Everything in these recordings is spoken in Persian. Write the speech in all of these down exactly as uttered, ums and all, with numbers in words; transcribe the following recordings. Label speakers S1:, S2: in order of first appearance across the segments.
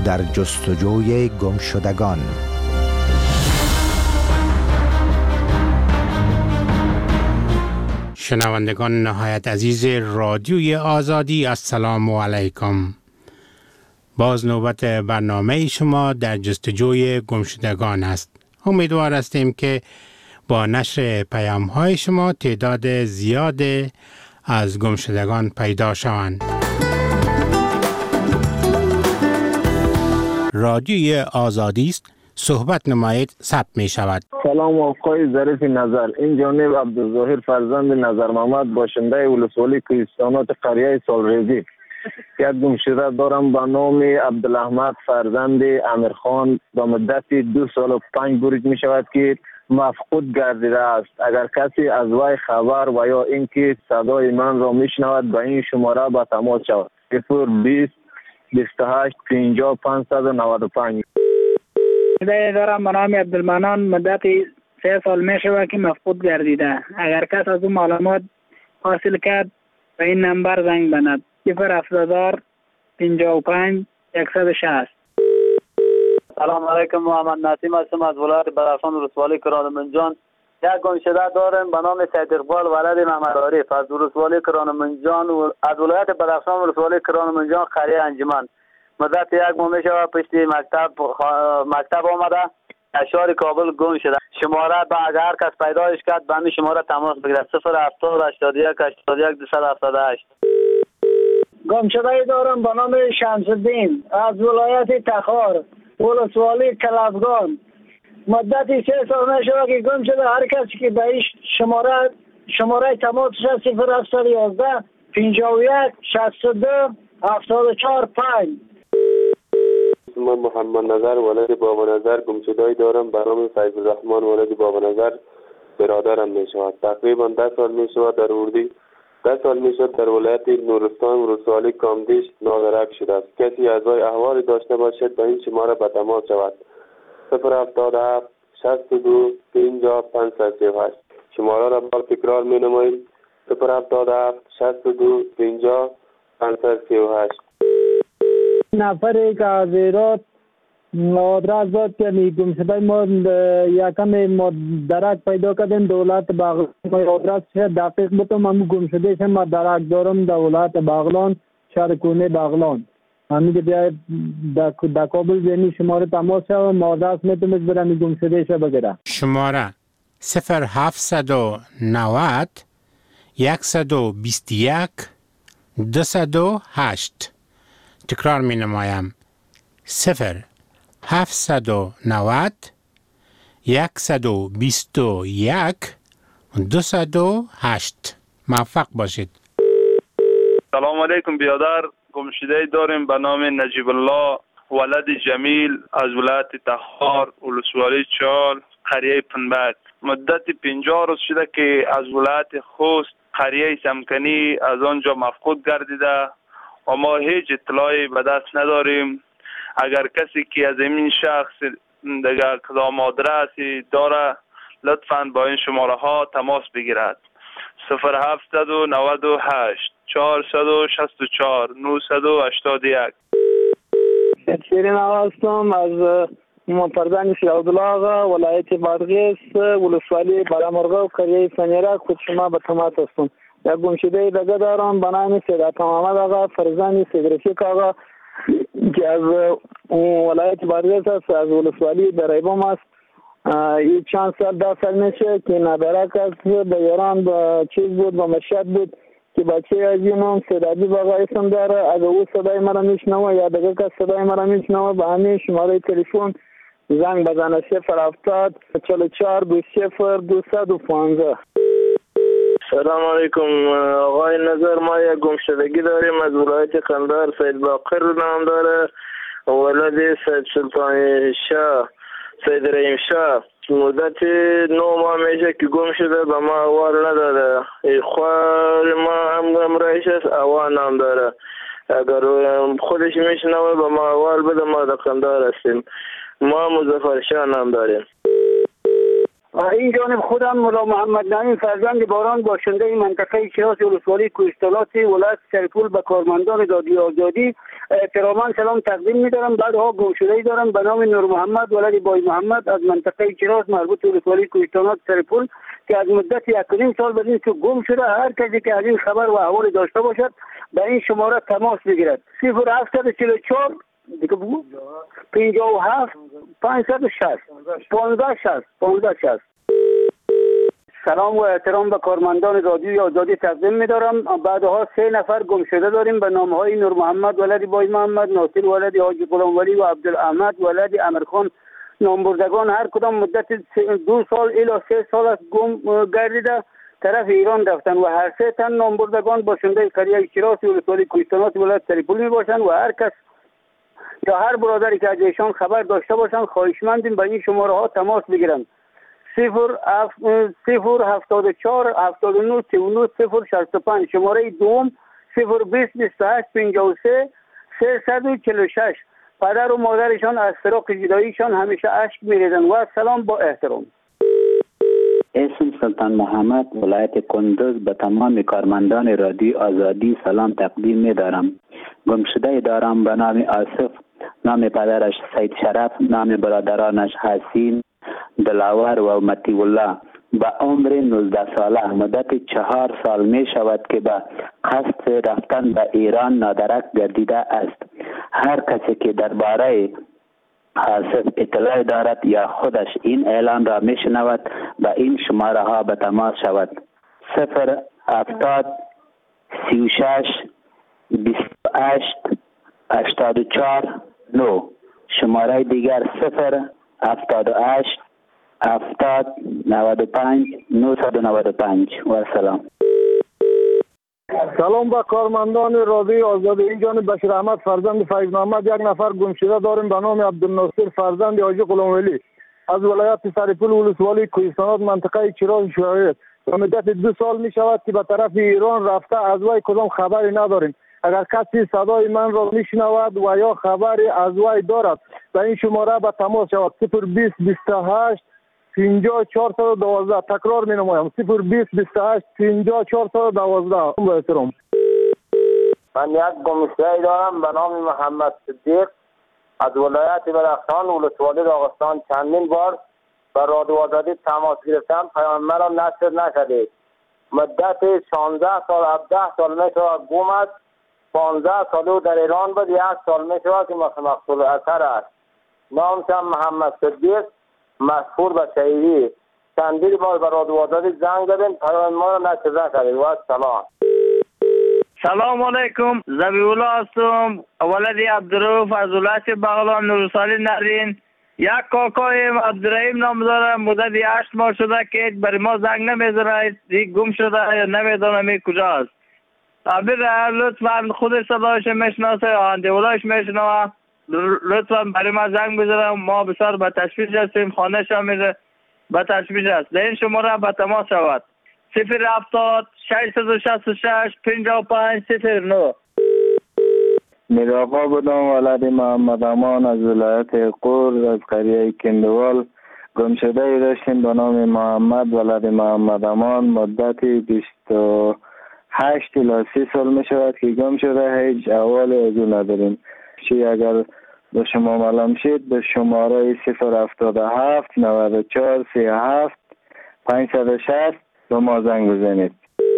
S1: در جستجوی گمشدگان.
S2: شنوندگان نهایت عزیز رادیوی آزادی، السلام علیکم. باز نوبت برنامه شما در جستجوی گمشدگان است. امیدوار هستیم که با نشر پیام های شما تعداد زیاد از گمشدگان پیدا شوند. رادیوی آزادی است، صحبت نمایید، ثبت می شود.
S3: سلام آقای ظریف نظر، این جانب عبدالظاهر فرزند نظر محمد، باشنده ولسوالی کوهستانات قریه سالریزی. یک گمشده دارم به نام عبدالاحمد فرزند امیرخان، به مدت دو سال و پنج روز می شود که مفقود گردیده است. اگر کسی از وی خبر و یا اینکه صدای من را میشنود به این شماره به تماس شود. صفر بیست بیست و هشت پنجاه پانصد و نود و پنج.
S4: دارم به نام عبدالمنان، مدت سه سال می شود که مفقود گردیده. اگر کس از اون معلومات حاصل کرد به این نمبر زنگ بزند. صفر هفتاد پنجاه و پنج صد و شصت.
S5: سلام علیکم، محمد نسیم هستم از ولایت بدخشان ولسوالی کرانمنجان. یک گمشده دارم به نام سید اقبال ولد محمد عارف از ولسوالی کرانمنجان و از ولایت بدخشان ولسوالی کرانمنجان قریه انجمن. مدت یک ماه میشود پشت مکتب مکتب آمده اشار کابل گم شده. شماره با اگر هر کس پیدایش کرد به همین شماره تماس بگیرد. صفر هفتاد هشتاد و یک هشتاد و یک دویست و هفتاد و هشت.
S4: گمشده دارم به نام شمس الدین از ولایت تخار ولسوالی کلفگان. مدت سه سال میشود که گم شده. هر کسی که به این شماره شماره تماس شد صفر هفتصد و یازده پنجاه و یک شصت و دو هفتاد و چهار پنج.
S6: من محمد نظر ولد بابا نظر گمشده‌ای دارم به نام فیض الرحمن ولد بابا نظر، برادرم می شود. تقریبا ده سال می شود در اردی ده سال می شود در ولایت نورستان ولسوالی کامدیش نادرک شده است. کسی از وی احوالی داشته باشد به این شماره به تماس شود. صفر هفتاد و هفت شصت و دو پنجاه پانصد و سی و هشت. شماره را بار تکرار می نماییم. صفر هفتاد و هفت شصت و دو پنجاه پانصد و سی و هشت.
S4: نفری که از ایراد آدرس داد که گم شده ما یکم ما درک پیدا کردیم دولت بغلان. آدرس دقیق بودم هم گم شده شم ما درک دارم دولت بغلان شهرکونه بغلان. همین که بیاید در کابل بینی شماره تماس شد و آدرس میتونید برم گم شده شد بگیره.
S2: شماره صفر هفتصد و نود صد و بیست و یک دویست و هشت. تکرار می نمایم. صفر هفتصد و نود صد و بیست و یک دویست و هشت. موفق باشید.
S7: سلام علیکم بیادر. گمشده داریم به نام نجیب الله ولد جمیل از ولایت تخار ولسوالی چال قریه پنبک. مدت پنجاه روز شده که از ولایت خوست قریه سمکنی از آنجا مفقود گردیده و ما هیچ اطلاعی به دست نداریم. اگر کسی که از این شخص دیگر کدام آدرسی داره لطفاً با این شماره ها تماس بگیرد. صفر هفتصد و نود و هشت چهارصد و شصت و چهار نهصد و هشتاد و یک.
S5: شیرین هستم از فرزند شیخ عبدالله آقا ولایت بادغیس ولسوالی برامرغه و قریه سنیره خود شما به تماس هستم. یک گمشده دیگه دارم به نام سید محمد آقا فرزند سید رفیق آقا که از ولایت بادغیس است از ولسوالی دریبام است. این چند سال ده سال میشه که ندارک است به ایران به چیز بود به مشهد بود که بچه از این هم سید عجیب آقا اسم داره. اگر او صدای مرا میشنوه یا دیگه کس صدای مرا میشنوه به همین شماره تلفن زنگ بزنه. صفر هفتاد چهل و چهار بیست صفر دویست و پانزده.
S3: سلام علیکم آقای نظر، ما یک گمشدگی داریم از ولایت قندهار. سید باقر نام داره ولد سید سلطان شاه سید رحیم شاه. مدت نو ماه میشه که گم شده به ما احوال نداده. خوار ما هم همراهش است اوا نام داره. اگر خودش میشنوه به ما احوال بده. ما در قندهار هستیم. ما مظفر شاه نام داریم.
S8: این جانب خودم مولا محمد نعیم فرزند باران باشنده منطقه شیراز ولسوالی کوهستانات ولایت سرپول به کارمندان دادی آزادی احتراما سلام تقدیم می‌دارم. بعدها گمشده‌ای دارم به نام نور محمد ولد بای محمد از منطقه شیراز مربوط به ولسوالی کوهستانات سرپول که از مدت یک و نیم سال بدین که گم شده. هر کسی که از این خبر و احوال داشته باشد به این شماره تماس بگیرد. صفر هفتصد و چهل و چهار دیگه بگو پنجاه و هفت پانصد و شصت پانزده شصت پانزده شصت. سلام و احترام به کارمندان رادیوی آزادی تقدیم می‌دارم. بعدها سه نفر گم شده داریم به نام‌های نور محمد ولد بای محمد، ناصر ولد حاجی غلام ولی و عبدالاحمد ولد امیرخان نامبردگان. هر کدام مدت دو سال الی سه سال است گم گردیده طرف ایران رفتن و هر سه تن نامبردگان باشنده قریه شیراز ولسوالی کوهستانات ولایت سرپول میباشند و هر کس یا هر برادری که از ایشان خبر داشته باشند خواهشمندیم به این شماره ها تماس بگیرند. صفر صفر هفتاد و چهار هفتاد و نه سی و نه صفر شصت و پنج. شماره دوم صفر بیست بیست و هشت پنجاه و سه سیصد و چهل و شش. پدر و مادرشان از فراق جداییشان همیشه اشک میریزند و سلام با احترام.
S9: اسم سلطان محمد ولایت کندوز به تمام کارمندان رادیو آزادی سلام تقدیم می دارم. گمشده دارم به نام آصف، نام پدرش سید شرف، نام برادرانش حسین، دلاور و متی الله. با عمر نوزده ساله مدت چهار سال می شود که به قصد رفتن به ایران نادرک گردیده است. هر کسی که درباره آصف اطلاع دارد یا خودش این اعلان را می شنود به این شماره ها به تماس شود. صفر هفتاد سی و شش بیست و هشت هشتاد و چهار نو. شماره دیگر صفر هفتاد و هشت هفتاد نود و پنج نهصد و نود و پنج. و سلام.
S4: سلام به کارمندان رادیوی آزادی. این جانب بشیر احمد فرزند فیض محمد. یک نفر گمشده داریم به نام عبدالناصر فرزند حاجی غلام ولی از ولایت سرپول ولسوالی کوهستانات منطقه شیراز شهر. و مدت دو سال می شود که به طرف ایران رفته. از وی کدام خبری نداریم. اگر کسی صدای من را می شنود و یا خبری از وی دارد به این شماره به تماس شود. صفر بیست بیست و هشت پنجاه چهارصد و دوازده. تکرار می نمایم صفر بیست بیست و هشت پنجاه چهارصد و دوازده. با احترام.
S3: من یک گمشده دارم به نام محمد صدیق از ولایت بدخشان ولسوالی داغستان. چندین بار به رادیو آزادی تماس گرفتم، پیام مرا نشر نشده. مدت شانزده سال هفده سال می شود گم است. پانزده سال در ایران بود. یک سال می شود که مقصود اثر است. نامشم محمد صدیق مشهور به شهیدی. چندین بار به رادیو آزادی زنگ زدیم، پیام ما را نشر نشده. و سلام.
S7: سلام علیکم. زبیولا هستم ولدی عبدالرؤوف از ولایت بغلان نورسالی نرین. یک کاکایم عبدالرحیم نام دارم. مدت هشت ماه شده که برای ما زنگ نمیزنه. یک گم شده یا نمیدانم کجاست. ابر لطفا خود صدایش میشناسه آهنده ولایش میشنوه. لطفا برای ما زنگ بزنم. ما بسیار به تشویش هستیم. خانه شما میره به تشویش است. در این شماره به تماس شود. صفر هفتاد ششصد و شصت و شش پنجاه و پنج صفر نه.
S10: میرآقا بودم ولد محمد امان از ولایت قور از قریه کندوال. گمشده ای داشتیم به نام محمد ولد محمد امان. مدت بیست و هشت الی سی سال می شود که گم شده. هیچ احوال از او نداریم. چی اگر به شما معلوم شد به شماره صفر هفتاد و هفت نود و چهار سی و هفت پانصد و شصت به ما زنگ بزنید.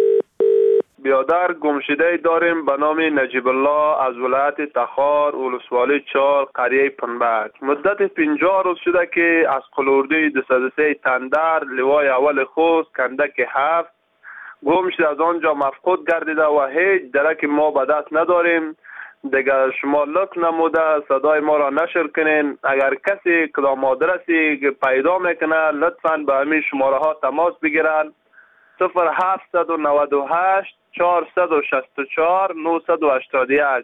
S7: بیادر گمشده داریم به نام نجیب الله از ولایت تخار ولسوالی چار قریه پنبک. مدت پنجاه روز شده که از قلوردی دویست و سه تندر لوای اول خوست کندک هفت گم شده. از آنجا مفقود گردیده و هیچ درک ما به دست نداریم. دیگر شما لطف نموده صدای ما را نشر کنین. اگر کسی کدام آدرسی پیدا میکنه لطفاً به همین شماره ها تماس بگیرن. صفر هفتصد و نود و هشت چهارصد و شصت و چهار نهصد و هشتاد و یک.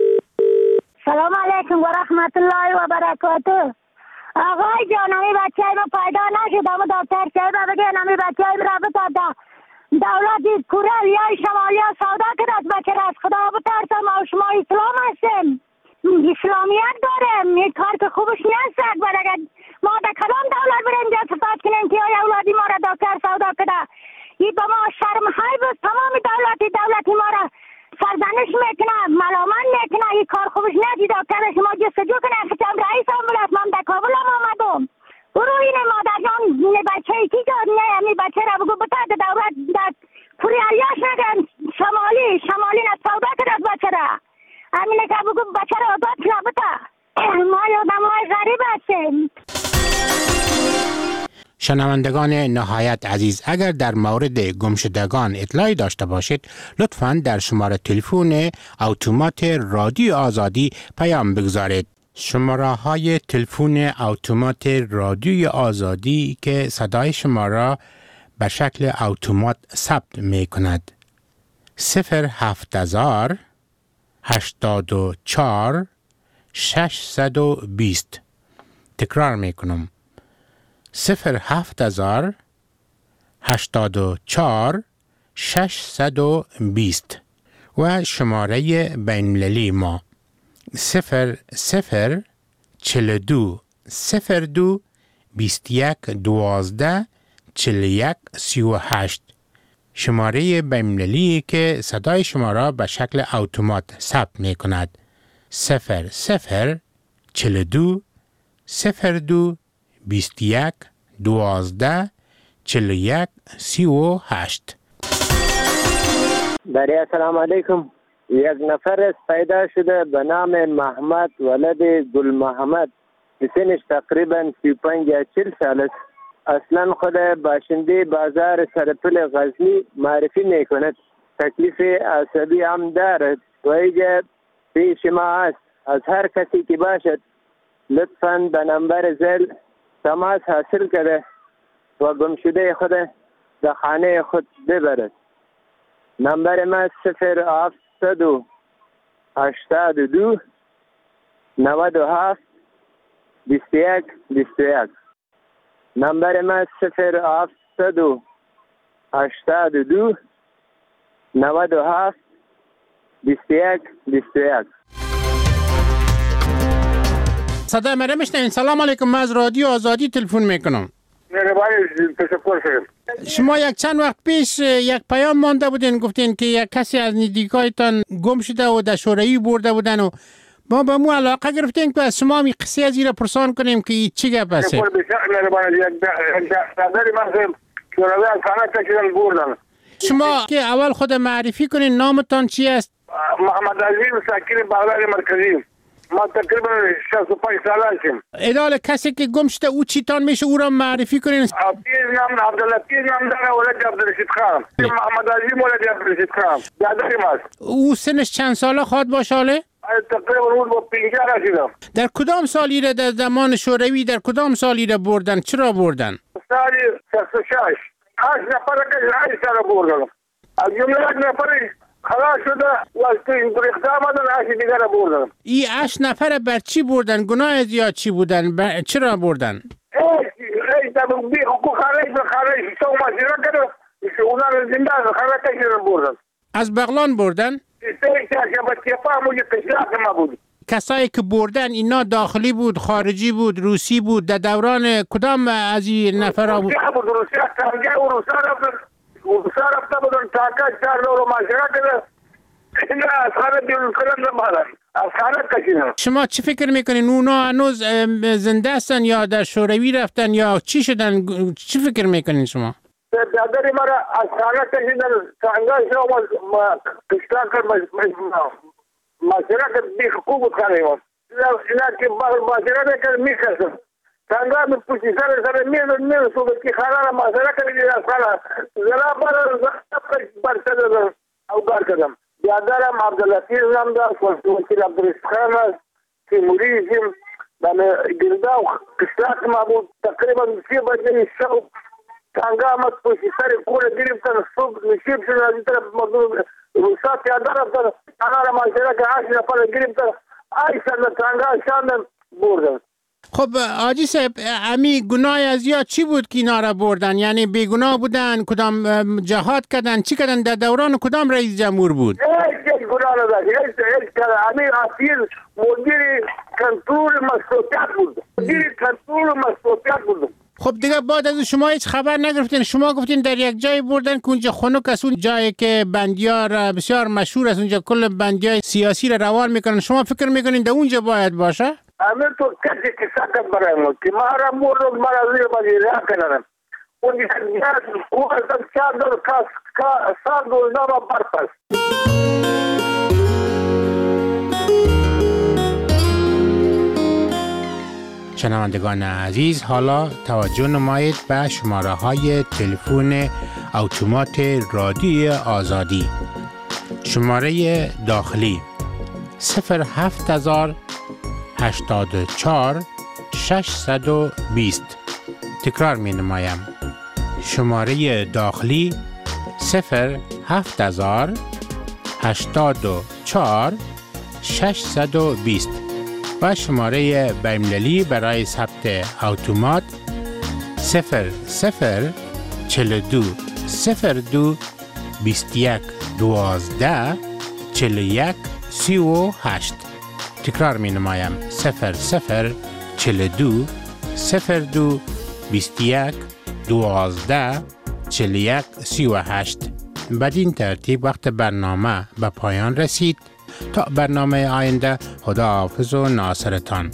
S11: سلام علیکم و رحمت الله و برکاته. آقای جان همی بچه های ما پیدا نشد. اما دکتر چه با بگین همی بچه های را بتاده دولت کره یا شمالی سودا کرد بچه را از خدا بترسم. و شما اسلام هستیم، اسلامیت داریم. این کار که خوبش نیست. اگر ما در کدام دولت بریم جا صفات کنیم که اولادی ما را دکتر سودا کده. این به ما شرم های بود. تمام دولتی دولتی ما را سرزنش میکنه، ملامت میکنه. این کار خوبش ندید دکتر شما جستجو کنه. فتم رئیس امبولانس من در کابل هم آمدم. برو اینه مادر جان نه بچه ای کی داد نه امی بچه را بگو بتا در دولت در پوری علیاش نگن شمالی شمالی نه سودا کرد از بچه را امینه که بگو بچه را آزاد کنه بتا. ما یادم های غریب هستیم.
S2: شنوندگان نهایت عزیز، اگر در مورد گمشدگان اطلاعی داشته باشید لطفاً در شماره تلفن اتومات رادیو آزادی پیام بگذارید. شماره های تلفن اتومات رادیو آزادی که صدای شما را به شکل اتومات ثبت می کند: صفر هفت هزار هشتاد و چهار ششصد و بیست. تکرار می کنم: صفر هفت هزار هشتاد و چهار ششصد و بیست. و شماره بین‌المللی ما صفر صفر چهل و دو صفر دو بیست و یک دوازده چهل و یک سی و هشت. شماره بین‌المللی که صدای شما را به شکل اتومات ثبت می کند: صفر صفر چهل و دو صفر دو بیست و یک دوازده چهل و یک سی و هشت.
S3: بله السلام علیکم. یک نفر است پیدا شده به نام محمد ولد گل محمد. سنش تقریبا سی و پنج یا چهل سال است. اصلا خود باشنده بازار سرپل غزنی معرفی می کند. تکلیف عصبی هم دارد و اینجا پیش ما است. از هر کسی که باشد لطفاً به نمبر زل تماس حاصل کرده و گمشده خود در خانه خود ببرد. نمبر ما صفر هفت دو هشتاد دو نود و هفت بیست یک بیست یک. نمبر ما صفر هفت دو هشتاد دو نود و هفت بیست یک بیست یک.
S2: صدای مرا میشنوین؟ سلام علیکم، من از رادیو آزادی تلفن میکنم. شما یک چند وقت پیش یک پیام مانده بودین، گفتین که یک کسی از نزدیکایتان گم شده و در شوروی برده بودن و ما به مو علاقه گرفتیم که از شما می قصه از این پرسان کنیم که چی گپ است. شما که اول خود معرفی کنین، نامتان چی است؟
S12: محمد عظیم ساکن بغداد مرکزی. ما تقریبا شصت و پنج ساله هستیم.
S2: ادال کسی که گم شده او چیتان میشه او را معرفی کنین؟
S12: پیر نام عبداللطیف نام داره ولد عبدالرشید خان. محمد عظیم ولد عبدالرشید خان. دادری ماست.
S2: او سنش چند ساله خواد باشه حاله؟
S12: تقریبا اون با پنجاه رسیدم.
S2: در کدام سالی را در زمان شوروی در کدام سالی را بردن؟ چرا بردن؟
S12: سالی شصت و شش. هشت نفر که هشت سال بردن. از جمله یک نفری خلاص شده و این گریخته آمدن هشت دیگر بردن.
S2: ای هشت نفر بر چی بردن؟ گناه زیاد چی بودن؟ بر... چرا بردن؟
S12: ای تا بی حقوق خارج به خارج سو مسیره کرده اونا رو زنده از خارج کشیدن بردن.
S2: از بغلان بردن؟
S12: سه چهارشنبه تیپا موجه قشلاق ما بود.
S2: کسایی که بردن اینا داخلی بود، خارجی بود، روسی بود؟ در دوران کدام از این نفرها بود؟
S12: روسیه بود. روسیه تنگه و روسا رفتن روسا رفته بودن تاکا چهار دور معاشره کرده اینا از خانه بیرون کردن نمارن از خانه کشیدن.
S2: شما چی فکر میکنین؟ اونا هنوز زنده هستن یا در شوروی رفتن یا چی شدن؟ چی فکر میکنین شما؟
S12: دادری مرا از خانه کشیدن تنگه شما قشلاق کرد معاشره کرد بی حقوق بود خانه ایمان اینا که معاشره نکرد میکردن تنگا می پوچی سر سر میرد میرد صبح کی خانه را معاشره کردی از خانه زنا بر برسه دادن او بار کردم. بیادرم عبداللطیف نام دا وکیل عبدالرشید خان است تیموریزم دم گردا و قشلاق ما بود تقریبا سی بجه شب تنگا آمد پوچی سر کوره گرفتن صبح نشیب شدن از این طرف مردم روسا پیاده رفتن خانه را معاشره که هشت نفر گرفتن ایسان تنگا شاندن بردن.
S2: خب حاجی صاحب امی گناه از یا چی بود که اینا را بردن؟ یعنی بیگناه بودن؟ کدام جهاد کردن؟ چی کردن؟ در دوران کدام رئیس جمهور بود؟
S12: هیچ گناه نداشت. هیچ هیچ امی اصیل مدیر کنترل مشروطیت بود، زیر کنترل مشروطیت بود.
S2: خب دیگه بعد از شما هیچ خبر نگرفتین؟ شما گفتین در یک جای بردن که اونجا خنک است، اون جایی که بندیار بسیار مشهور است، اونجا کل بندیای سیاسی را روان میکنن. شما فکر میکنین در اونجا باید باشه؟
S12: همین تو کسی که سکت برای ما که ما را مورد مرازی بازی را کنن اون دیگر او از چهار دور کاس سال دور نام برپس.
S2: شنوندگان عزیز، حالا توجه نمایید به شماره های تلفن اتومات رادیوی آزادی. شماره داخلی صفر هفت هزار هشتاد و چهار ششصد و بیست. تکرار می نمایم. شماره داخلی صفر هفت هزار هشتاد و چهار ششصد و بیست و شماره بین‌المللی برای ثبت اتومات صفر صفر چهل و دو صفر دو بیست و یک دوازده چهل و یک سی و هشت. تکرار می نمایم. صفر صفر چهل و دو صفر دو بیست و یک دوازده چهل و یک سی و هشت. بدین ترتیب وقت برنامه به پایان رسید. تا برنامه آینده، خداحافظ و ناصرتان.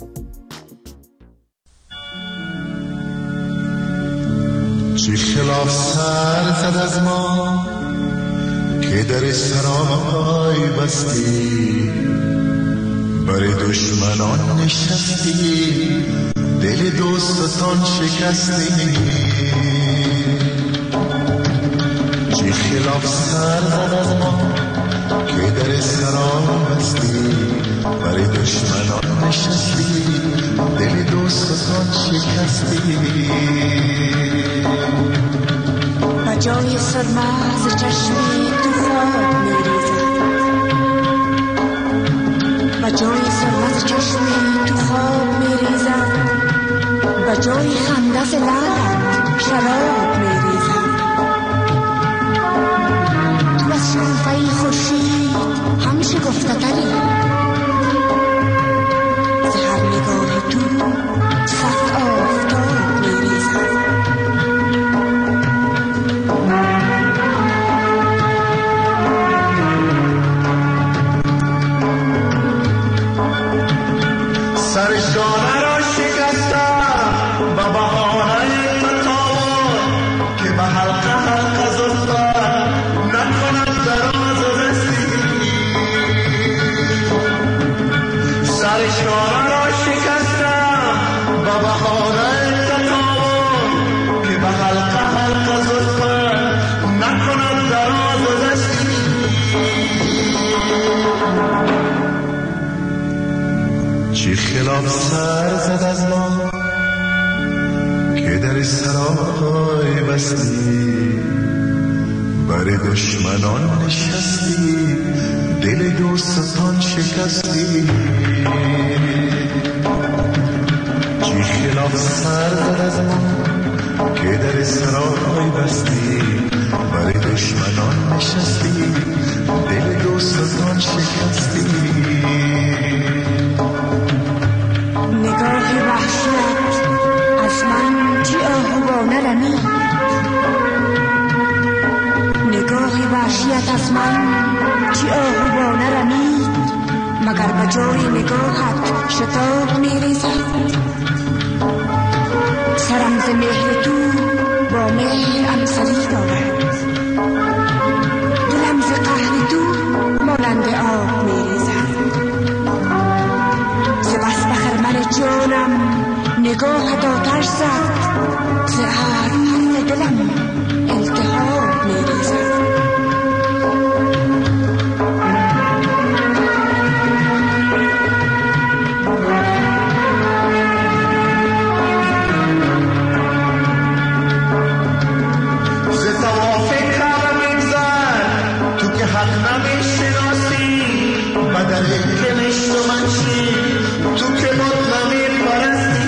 S13: چه خلاف سر زد از ما که در سرای بستی، برای دشمنان نشستی، دل دوستان شکستی. چه خلاف سر زد از ما که در سرای بستی، برای دشمنان نشستی، دل دوستان شکستی.
S14: و جای سرماز چشمی تو خواب میریزد، و جای سرماز چشمی تو خواب میریزد، و جای خنده ز لعلت شراب میریزد. تو از شنفه خورشید همیشه گفته تری، ز هر نگاه تو صد آفتاب میریزد.
S13: سرشانه را شکستم با بهانه تطاول که به حلقه حلقه زلفت نکند دراز و رسی. سرشانه را شکستم با بهانه تطاول که به حلقه حلقه زلفت نکند دراز و رسی. چه خلاف سر زد از ما که در سرای بستی، برای دشمنان نشستی، دل دوستان شکستی. چه خلاف سر زد از ما که در سرای بستی، برای دشمنان نشستی، دل دوستان شکستی.
S14: نگاه وحشت از من چی آهوانه رمید، نگاه وحشت از من چی آهوانه رمید، مگر به جای نگاهت شتاب میریزد. سرم ز مهر تو با مهر امسلی دارد، دلم ز قهر تو مانند آب میریزد. ز بس به خرمن جانم نگاهت آتش زد، ز هر حرف دلم التهاب میریزد.
S13: ز توافق کار میگذر تو که حق نمیشناسی، بدل که نشتو منشی تو که بود نمیپرستی.